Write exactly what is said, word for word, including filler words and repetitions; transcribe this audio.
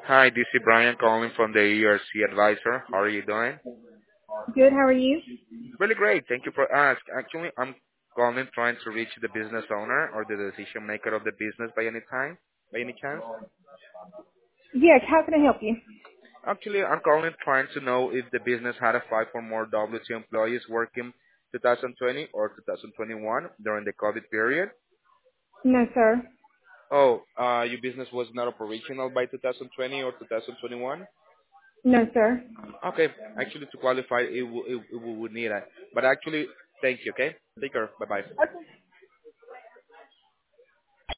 Hi, this is Brian calling from the E R C Advisor. How are you doing? Good. How are you? Really great. Thank you for asking. Actually, I'm calling trying to reach the business owner or the decision maker of the business by any time, by any chance. Yes. How can I help you? Actually, I'm calling trying to know if the business had a five or more W two employees working twenty twenty or twenty twenty-one during the COVID period. No, sir. Oh, uh, your business was not operational by twenty twenty or twenty twenty-one? No, sir. Okay. Actually, to qualify, it, w- it, it we would need that. But actually, thank you, okay? Take care. Bye-bye. Okay.